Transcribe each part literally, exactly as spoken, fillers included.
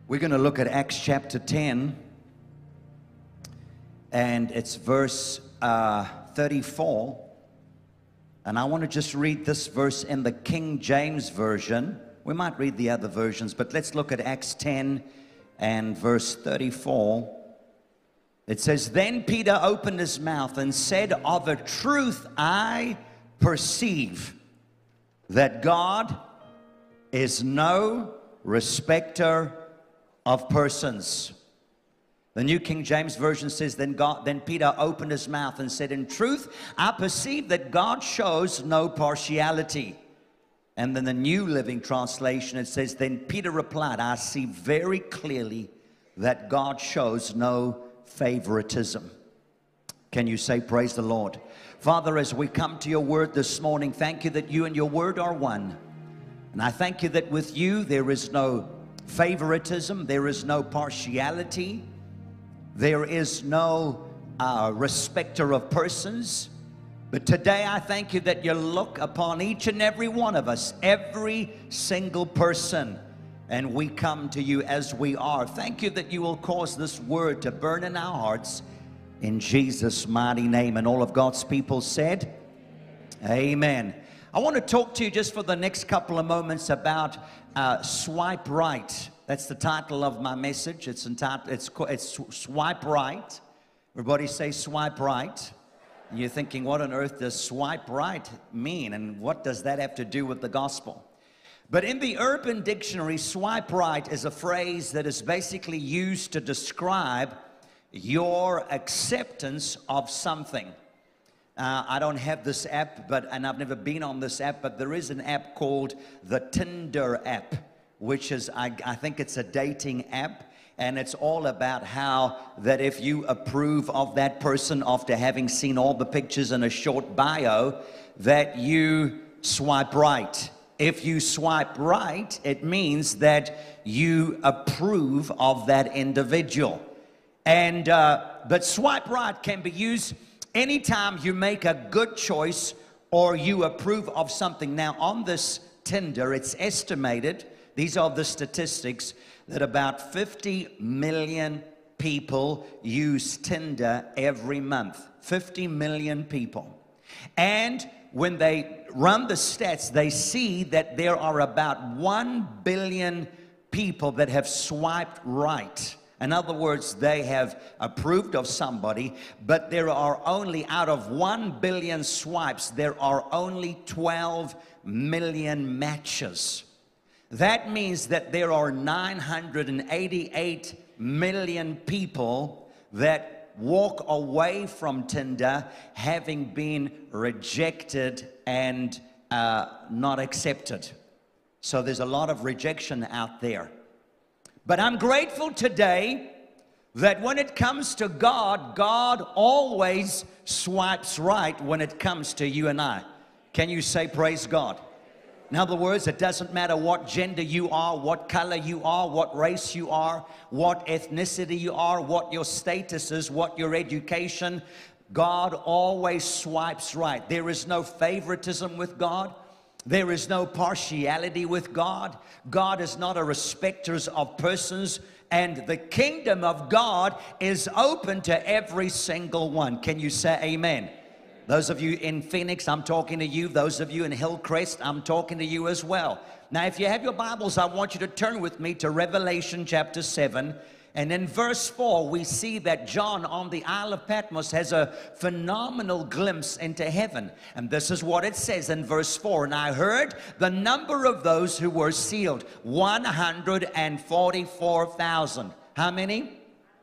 We're going to look at Acts chapter ten, and it's verse uh, thirty-four. And I want to just read this verse in the King James Version. We might read the other versions, but let's look at Acts ten and verse thirty-four. It says, "Then Peter opened his mouth and said, of a truth I perceive that God is no respecter of persons." The New King James Version says, then God, then Peter opened his mouth and said, in truth, I perceive that God shows no partiality. And then the New Living Translation, it says, then Peter replied, I see very clearly that God shows no favoritism. Can you say praise the Lord? Father, as we come to your word this morning, thank you that you and your word are one. And I thank you that with you there is no favoritism, there is no partiality, there is no uh, respecter of persons. But today I thank you that you look upon each and every one of us, every single person, and we come to you as we are. Thank you that you will cause this word to burn in our hearts in Jesus' mighty name. And all of God's people said, amen. I want to talk to you just for the next couple of moments about uh, swipe right. That's the title of my message. It's entitled, it's, it's Swipe Right. Everybody say swipe right. And you're thinking, what on earth does swipe right mean? And what does that have to do with the gospel? But in the Urban Dictionary, swipe right is a phrase that is basically used to describe your acceptance of something. Uh, I don't have this app, but and I've never been on this app, but there is an app called the Tinder app, which is, I, I think it's a dating app, and it's all about how that if you approve of that person after having seen all the pictures in a short bio, that you swipe right. If you swipe right, it means that you approve of that individual. And, uh, but swipe right can be used anytime you make a good choice or you approve of something. Now, on this Tinder, it's estimated, these are the statistics, that about fifty million people use Tinder every month. fifty million people. And when they run the stats, they see that there are about one billion people that have swiped right. In other words, they have approved of somebody, but there are only, out of one billion swipes, there are only twelve million matches. That means that there are nine hundred eighty-eight million people that walk away from Tinder having been rejected and uh, not accepted. So there's a lot of rejection out there. But I'm grateful today that when it comes to God, God always swipes right when it comes to you and I. Can you say praise God? In other words, it doesn't matter what gender you are, what color you are, what race you are, what ethnicity you are, what your status is, what your education. God always swipes right. There is no favoritism with God. There is no partiality with God. God is not a respecter of persons, and the kingdom of God is open to every single one. Can you say amen? Those of you in Phoenix, I'm talking to you. Those of you in Hillcrest, I'm talking to you as well. Now, if you have your Bibles, I want you to turn with me to Revelation chapter seven. And in verse four, we see that John on the Isle of Patmos has a phenomenal glimpse into heaven. And this is what it says in verse four. And I heard the number of those who were sealed, one hundred forty-four thousand. How many? one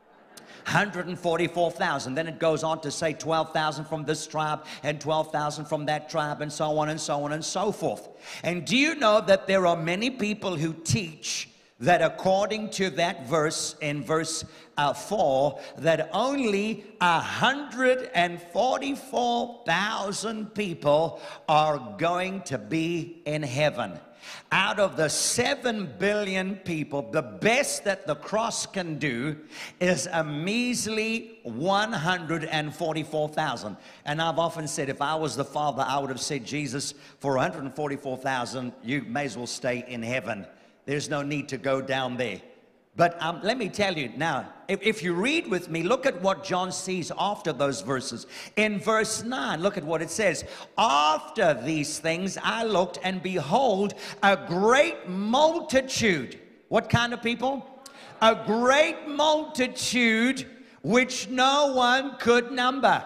hundred forty-four thousand. Then it goes on to say twelve thousand from this tribe and twelve thousand from that tribe, and so on and so on and so forth. And do you know that there are many people who teach that according to that verse in verse uh, four, that only one hundred forty-four thousand people are going to be in heaven. Out of the seven billion people, the best that the cross can do is a measly one hundred forty-four thousand. And I've often said, if I was the Father, I would have said, Jesus, for one hundred forty-four thousand, you may as well stay in heaven. There's no need to go down there. But um, let me tell you now, if, if you read with me, look at what John sees after those verses. In verse nine, look at what it says. After these things I looked, and behold, a great multitude. What kind of people? A great multitude which no one could number.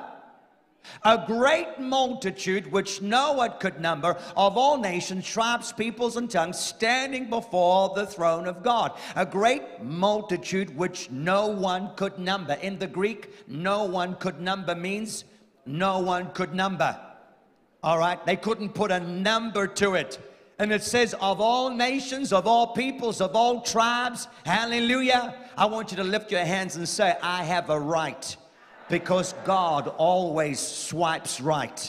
A great multitude which no one could number, of all nations, tribes, peoples, and tongues, standing before the throne of God. A great multitude which no one could number. In the Greek, no one could number means no one could number. All right? They couldn't put a number to it. And it says, of all nations, of all peoples, of all tribes. Hallelujah. I want you to lift your hands and say, I have a right. Because God always swipes right.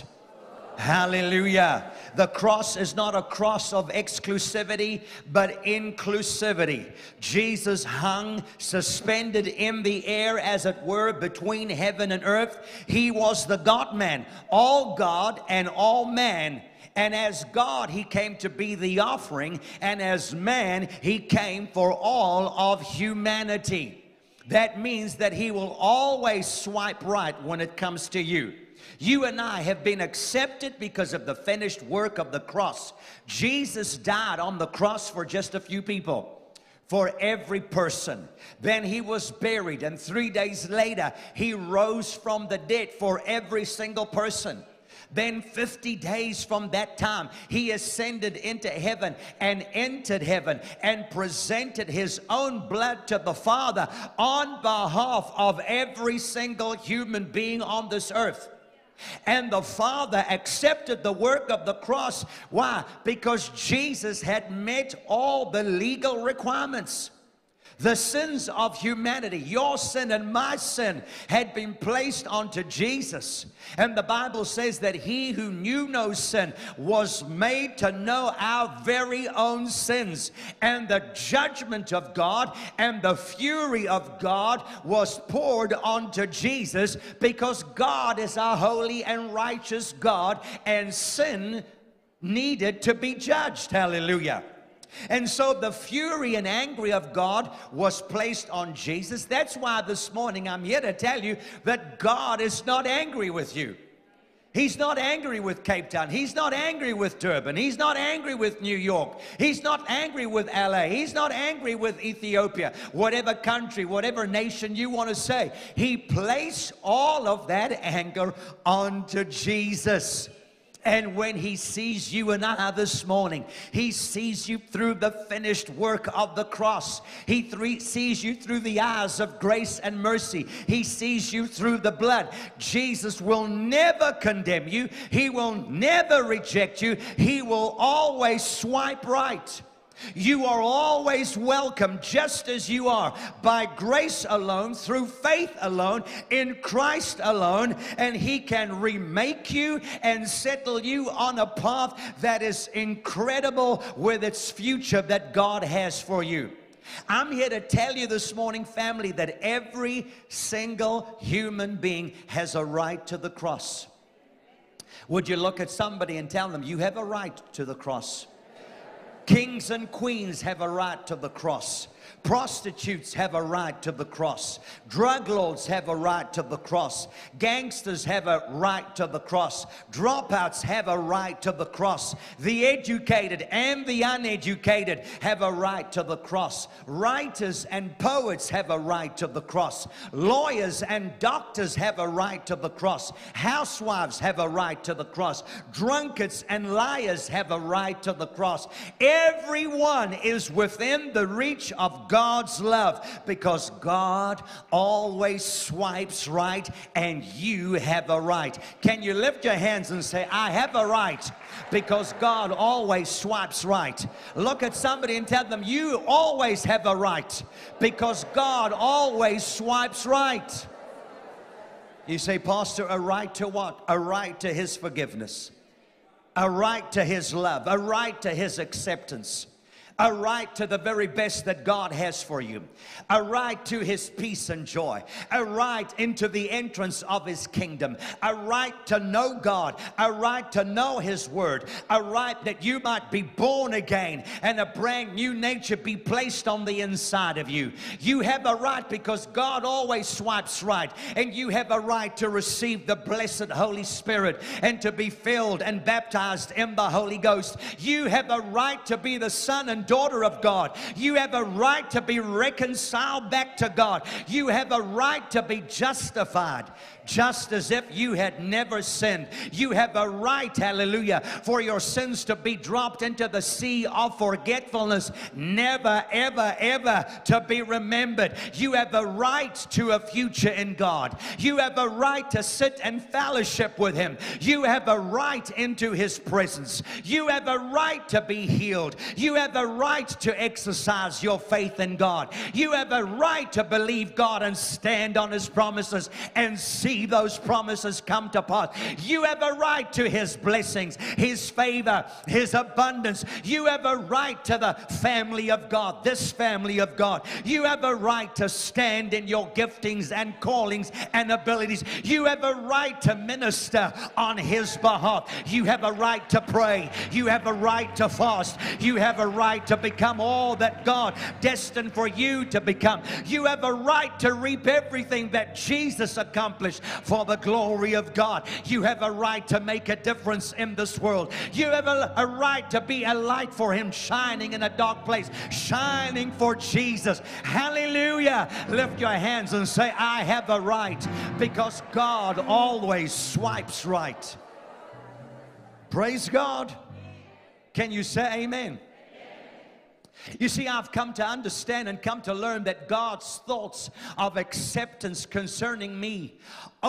Hallelujah. The cross is not a cross of exclusivity, but inclusivity. Jesus hung suspended in the air, as it were, between heaven and earth. He was the God-man, all God and all man. And as God, he came to be the offering, and as man, he came for all of humanity. That means that he will always swipe right when it comes to you. You and I have been accepted because of the finished work of the cross. Jesus died on the cross for just a few people, for every person. Then he was buried, and three days later, he rose from the dead for every single person. Then fifty days from that time, he ascended into heaven and entered heaven and presented his own blood to the Father on behalf of every single human being on this earth. And the Father accepted the work of the cross. Why? Because Jesus had met all the legal requirements. The sins of humanity, your sin and my sin, had been placed onto Jesus. And the Bible says that he who knew no sin was made to know our very own sins. And the judgment of God and the fury of God was poured onto Jesus, because God is our holy and righteous God, and sin needed to be judged. Hallelujah. And so the fury and anger of God was placed on Jesus. That's why this morning I'm here to tell you that God is not angry with you. He's not angry with Cape Town. He's not angry with Durban. He's not angry with New York. He's not angry with L A. He's not angry with Ethiopia. Whatever country, whatever nation you want to say. He placed all of that anger onto Jesus. And when he sees you and I this morning, he sees you through the finished work of the cross. He th- sees you through the eyes of grace and mercy. He sees you through the blood. Jesus will never condemn you. He will never reject you. He will always swipe right. You are always welcome just as you are, by grace alone, through faith alone, in Christ alone, and he can remake you and settle you on a path that is incredible with its future that God has for you. I'm here to tell you this morning, family, that every single human being has a right to the cross. Would you look at somebody and tell them, you have a right to the cross? Kings and queens have a right to the cross. Prostitutes have a right to the cross. Drug lords have a right to the cross. Gangsters have a right to the cross. Dropouts have a right to the cross. The educated and the uneducated have a right to the cross. Writers and poets have a right to the cross. Lawyers and doctors have a right to the cross. Housewives have a right to the cross. Drunkards and liars have a right to the cross. Everyone is within the reach of God's love, because God always swipes right, and you have a right. Can you lift your hands and say, I have a right, because God always swipes right? Look at somebody and tell them, you always have a right, because God always swipes right. You say, Pastor, a right to what? A right to his forgiveness, a right to his love, a right to his acceptance, a right to the very best that God has for you, a right to His peace and joy, a right into the entrance of His kingdom, a right to know God, a right to know His Word, a right that you might be born again and a brand new nature be placed on the inside of you. You have a right because God always swipes right, and you have a right to receive the blessed Holy Spirit and to be filled and baptized in the Holy Ghost. You have a right to be the son and daughter of God. You have a right to be reconciled back to God. You have a right to be justified, just as if you had never sinned. You have a right, hallelujah, for your sins to be dropped into the sea of forgetfulness, never, ever, ever to be remembered. You have a right to a future in God. You have a right to sit and fellowship with Him. You have a right into His presence. You have a right to be healed. You have a right to exercise your faith in God. You have a right to believe God and stand on His promises and see those promises come to pass. You have a right to His blessings, His favor, His abundance. You have a right to the family of God, this family of God. You have a right to stand in your giftings and callings and abilities. You have a right to minister on His behalf. You have a right to pray. You have a right to fast. You have a right to become all that God destined for you to become. You have a right to reap everything that Jesus accomplished for the glory of God. You have a right to make a difference in this world. You have a, a right to be a light for Him, shining in a dark place, shining for Jesus. Hallelujah. Lift your hands and say, I have a right, because God always swipes right. Praise God. Can you say amen? You see, I've come to understand and come to learn that God's thoughts of acceptance concerning me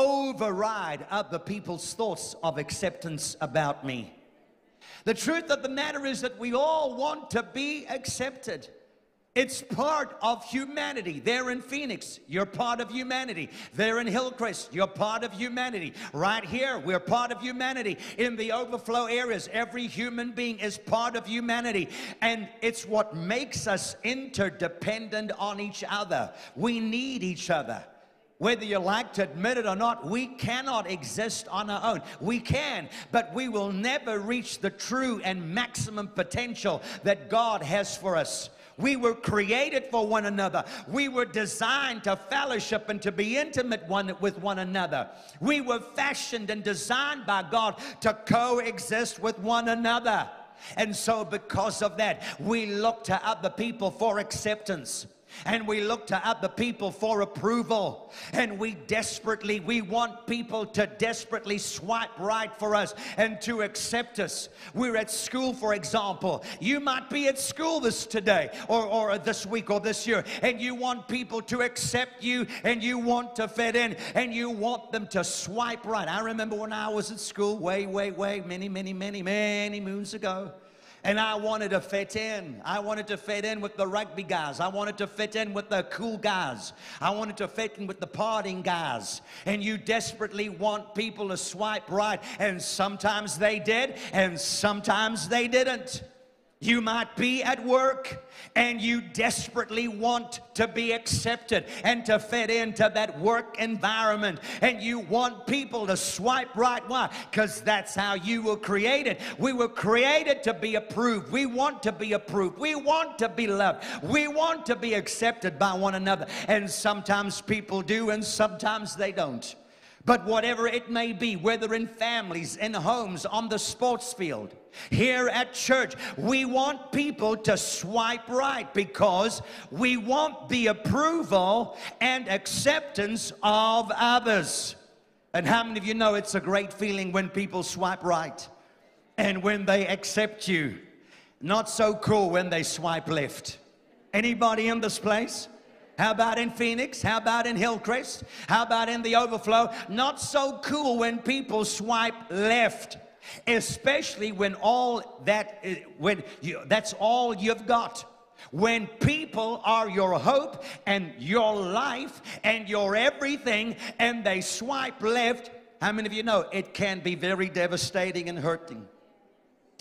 override other people's thoughts of acceptance about me. The truth of the matter is that we all want to be accepted. It's part of humanity. There in Phoenix, you're part of humanity. There in Hillcrest, you're part of humanity. Right here, we're part of humanity. In the overflow areas, every human being is part of humanity. And it's what makes us interdependent on each other. We need each other. Whether you like to admit it or not, we cannot exist on our own. We can, but we will never reach the true and maximum potential that God has for us. We were created for one another. We were designed to fellowship and to be intimate one with one another. We were fashioned and designed by God to coexist with one another. And so because of that, we look to other people for acceptance. And we look to other people for approval. And we desperately, we want people to desperately swipe right for us and to accept us. We're at school, for example. You might be at school this today or, or this week or this year, and you want people to accept you, and you want to fit in, and you want them to swipe right. I remember when I was at school way, way, way, many, many, many, many moons ago. And I wanted to fit in. I wanted to fit in with the rugby guys. I wanted to fit in with the cool guys. I wanted to fit in with the partying guys. And you desperately want people to swipe right. And sometimes they did, and sometimes they didn't. You might be at work and you desperately want to be accepted and to fit into that work environment, and you want people to swipe right. Why? Because that's how you were created. We were created to be approved. We want to be approved. We want to be loved. We want to be accepted by one another. And sometimes people do and sometimes they don't. But whatever it may be, whether in families, in homes, on the sports field, here at church, we want people to swipe right because we want the approval and acceptance of others. And how many of you know it's a great feeling when people swipe right and when they accept you? Not so cool when they swipe left. Anybody in this place? How about in Phoenix? How about in Hillcrest? How about in the overflow? Not so cool when people swipe left, especially when all that when you, that's all you've got. When people are your hope and your life and your everything, and they swipe left, how many of you know it can be very devastating and hurting?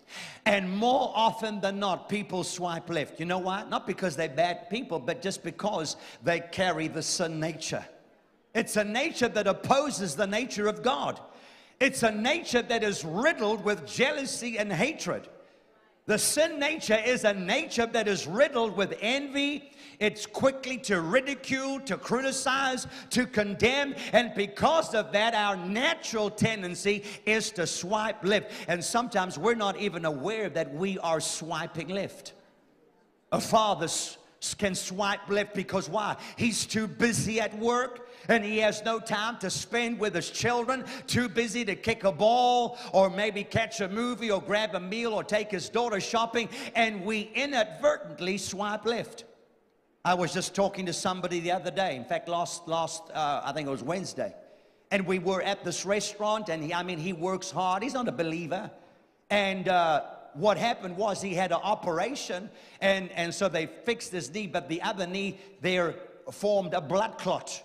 And more often than not, people swipe left. You know why? Not because they're bad people, but just because they carry the sin nature. It's a nature that opposes the nature of God. It's a nature that is riddled with jealousy and hatred. The sin nature is a nature that is riddled with envy. It's quickly to ridicule, to criticize, to condemn. And because of that, our natural tendency is to swipe left. And sometimes we're not even aware that we are swiping left. A father can swipe left because why? He's too busy at work. And he has no time to spend with his children, too busy to kick a ball or maybe catch a movie or grab a meal or take his daughter shopping, and we inadvertently swipe left. I was just talking to somebody the other day, in fact last, last uh, I think it was Wednesday, and we were at this restaurant, and he, I mean he works hard, he's not a believer, and uh, what happened was he had an operation, and, and so they fixed his knee, but the other knee there formed a blood clot.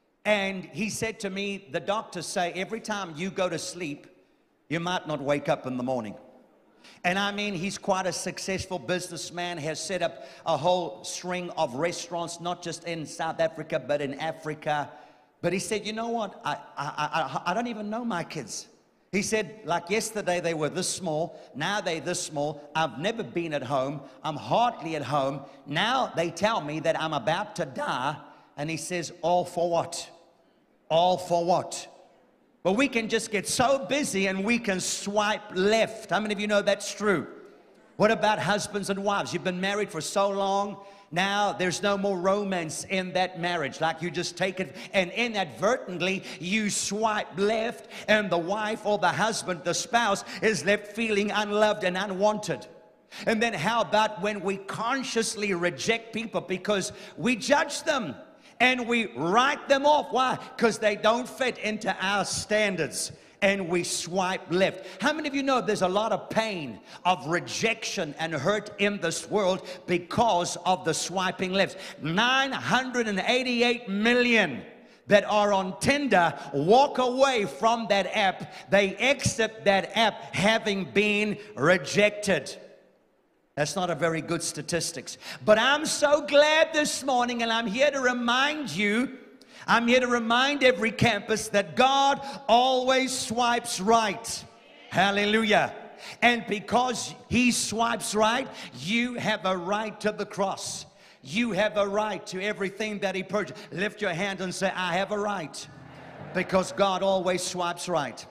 And he said to me, the doctors say every time you go to sleep, you might not wake up in the morning. And I mean, he's quite a successful businessman, has set up a whole string of restaurants, not just in South Africa, but in Africa. But he said, you know what, I, I, I, I don't even know my kids. He said, like yesterday they were this small, now they're this small. I've never been at home. I'm hardly at home. Now they tell me that I'm about to die. And he says, all for what? All for what? But we can just get so busy and we can swipe left. How many of you know that's true? What about husbands and wives? You've been married for so long. Now there's no more romance in that marriage. Like you just take it and inadvertently you swipe left, and the wife or the husband, the spouse, is left feeling unloved and unwanted. And then how about when we consciously reject people because we judge them? And we write them off. Why? Because they don't fit into our standards. And we swipe left. How many of you know there's a lot of pain, of rejection and hurt in this world because of the swiping left? nine hundred eighty-eight million that are on Tinder walk away from that app. They exit that app having been rejected. That's not a very good statistics. But I'm so glad this morning, and I'm here to remind you, I'm here to remind every campus that God always swipes right. Hallelujah. And because He swipes right, you have a right to the cross. You have a right to everything that He purchased. Lift your hand and say, I have a right. Because God always swipes right.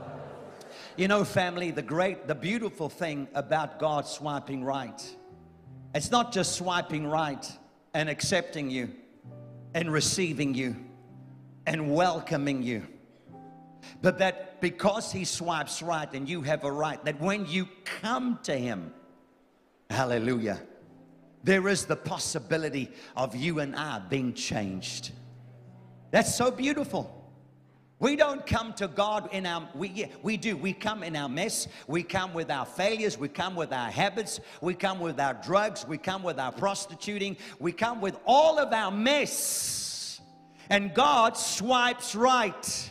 You know, family, the great, the beautiful thing about God swiping right, it's not just swiping right and accepting you and receiving you and welcoming you, but that because He swipes right and you have a right, that when you come to Him, hallelujah, there is the possibility of you and I being changed. That's so beautiful. We don't come to God in our, we, yeah, we do, we come in our mess, we come with our failures, we come with our habits, we come with our drugs, we come with our prostituting, we come with all of our mess, and God swipes right.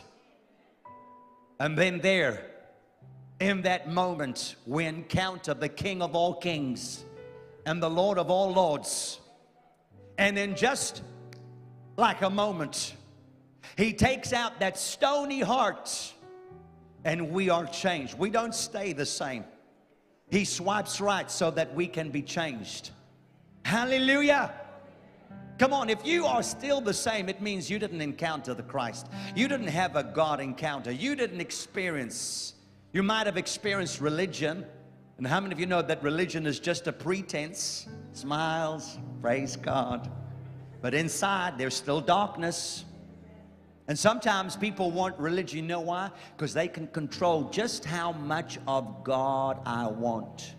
And then there, in that moment, we encounter the King of all kings and the Lord of all lords, and in just like a moment, He takes out that stony heart and we are changed. We don't stay the same. He swipes right so that we can be changed. Hallelujah. Come on, if you are still the same, it means you didn't encounter the Christ. You didn't have a God encounter. You didn't experience. You might have experienced religion. And how many of you know that religion is just a pretense? Smiles, praise God. But inside, there's still darkness. And sometimes people want religion. You know why? Because they can control just how much of God I want.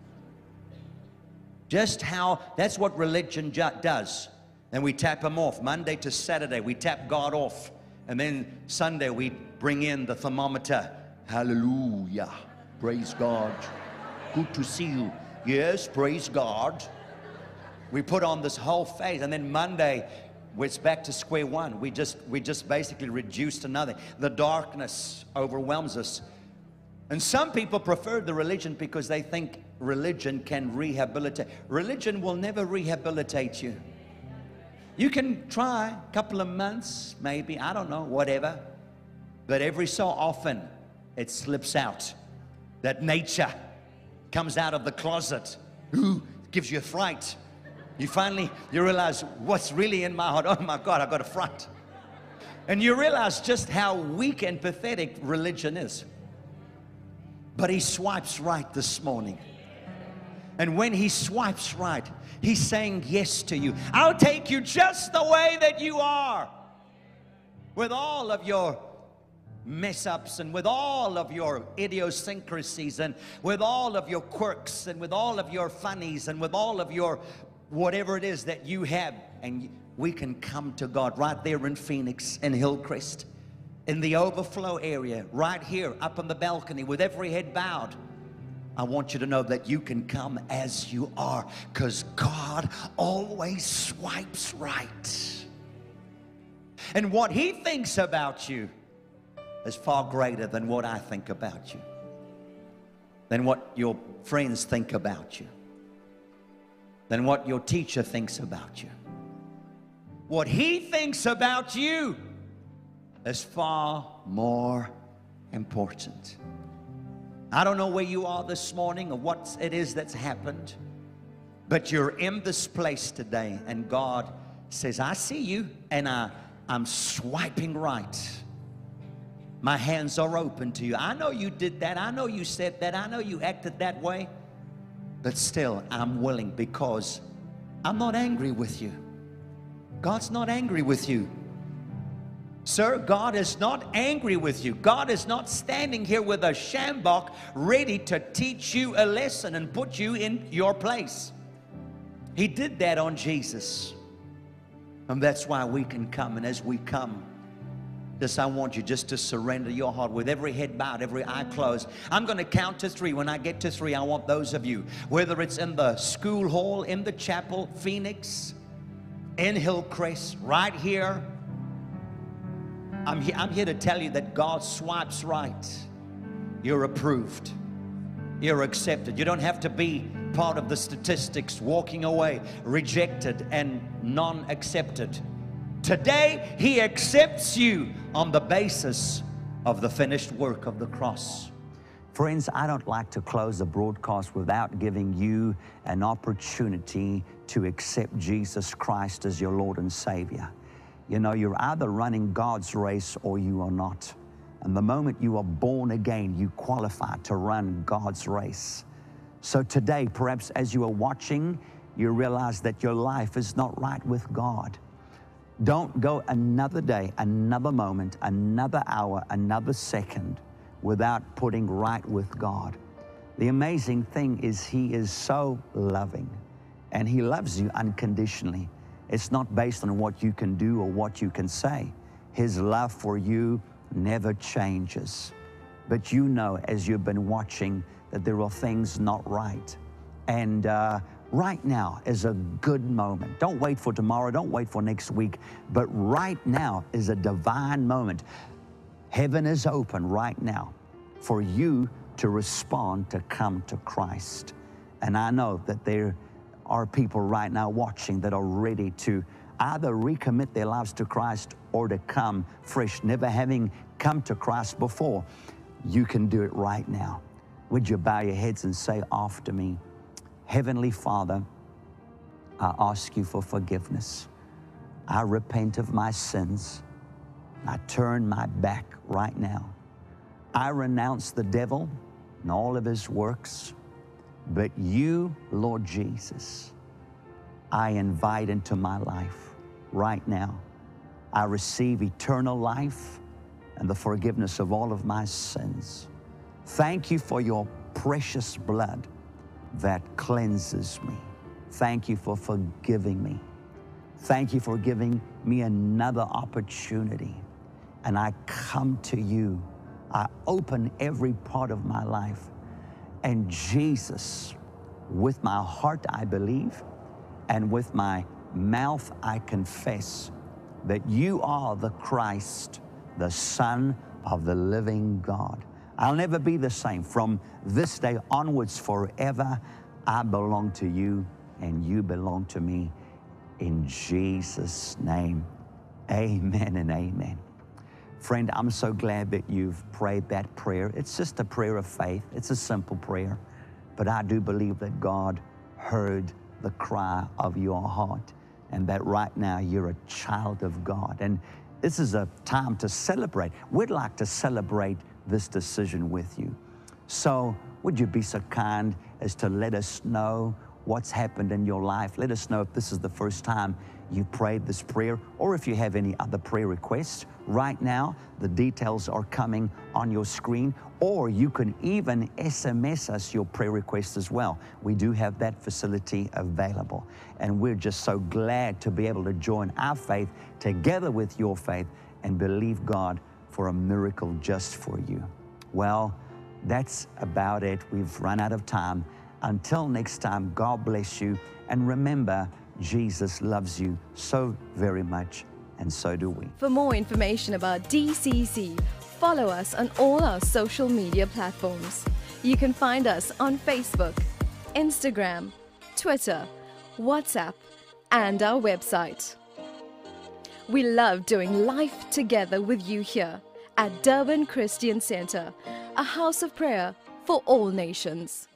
Just how, that's what religion does. And we tap Him off. Monday to Saturday, we tap God off. And then Sunday, we bring in the thermometer. Hallelujah. Praise God. Good to see you. Yes, praise God. We put on this whole phase. And then Monday, it's back to square one. We just, we just basically reduced to nothing. The darkness overwhelms us. And some people prefer the religion because they think religion can rehabilitate. Religion will never rehabilitate you. You can try a couple of months, maybe, I don't know, whatever. But every so often, it slips out. That nature comes out of the closet. Ooh, gives you a fright. You finally, you realize what's really in my heart. Oh my God, I've got a fright. And you realize just how weak and pathetic religion is. But he swipes right this morning. And when he swipes right, he's saying yes to you. I'll take you just the way that you are. With all of your mess ups and with all of your idiosyncrasies and with all of your quirks and with all of your funnies and with all of your whatever it is that you have. And we can come to God right there in Phoenix, in Hillcrest, in the overflow area, right here up on the balcony with every head bowed. I want you to know that you can come as you are, because God always swipes right. And what he thinks about you is far greater than what I think about you, than what your friends think about you, than what your teacher thinks about you. What he thinks about you is far more important. I don't know where you are this morning or what it is that's happened, but you're in this place today, and God says, I see you, and I, I'm swiping right. My hands are open to you. I know you did that. I know you said that. I know you acted that way. But still, I'm willing, because I'm not angry with you. God's not angry with you. Sir, God is not angry with you. God is not standing here with a sjambok ready to teach you a lesson and put you in your place. He did that on Jesus. And that's why we can come. And as we come, just I want you just to surrender your heart with every head bowed, every eye closed. I'm going to count to three. When I get to three, I want those of you, whether it's in the school hall, in the chapel, Phoenix, in Hillcrest, right here, I'm, he I'm here to tell you that God swipes right. You're approved. You're accepted. You don't have to be part of the statistics, walking away, rejected and non-accepted. Today, he accepts you on the basis of the finished work of the cross. Friends, I don't like to close a broadcast without giving you an opportunity to accept Jesus Christ as your Lord and Savior. You know, you're either running God's race or you are not. And the moment you are born again, you qualify to run God's race. So today, perhaps as you are watching, you realize that your life is not right with God. Don't go another day, another moment, another hour, another second without putting right with God. The amazing thing is he is so loving, and he loves you unconditionally. It's not based on what you can do or what you can say. His love for you never changes. But you know, as you've been watching, that there are things not right. And uh, right now is a good moment. Don't wait for tomorrow. Don't wait for next week. But right now is a divine moment. Heaven is open right now for you to respond, to come to Christ. And I know that there are people right now watching that are ready to either recommit their lives to Christ or to come fresh, never having come to Christ before. You can do it right now. Would you bow your heads and say after me? Heavenly Father, I ask you for forgiveness. I repent of my sins. I turn my back right now. I renounce the devil and all of his works. But you, Lord Jesus, I invite into my life right now. I receive eternal life and the forgiveness of all of my sins. Thank you for your precious blood that cleanses me. Thank you for forgiving me. Thank you for giving me another opportunity. And I come to you. I open every part of my life. And Jesus, with my heart I believe, and with my mouth I confess that you are the Christ, the Son of the living God. I'll never be the same. From this day onwards forever, I belong to you and you belong to me. In Jesus' name, amen and amen. Friend, I'm so glad that you've prayed that prayer. It's just a prayer of faith. It's a simple prayer. But I do believe that God heard the cry of your heart and that right now you're a child of God. And this is a time to celebrate. We'd like to celebrate this decision with you. So would you be so kind as to let us know what's happened in your life? Let us know if this is the first time you prayed this prayer or if you have any other prayer requests. Right now, the details are coming on your screen, or you can even S M S us your prayer requests as well. We do have that facility available. And we're just so glad to be able to join our faith together with your faith and believe God for a miracle just for you. Well, that's about it. We've run out of time. Until next time, God bless you. And remember, Jesus loves you so very much, and so do we. For more information about D C C, follow us on all our social media platforms. You can find us on Facebook, Instagram, Twitter, WhatsApp, and our website. We love doing life together with you here at Durban Christian Center, a house of prayer for all nations.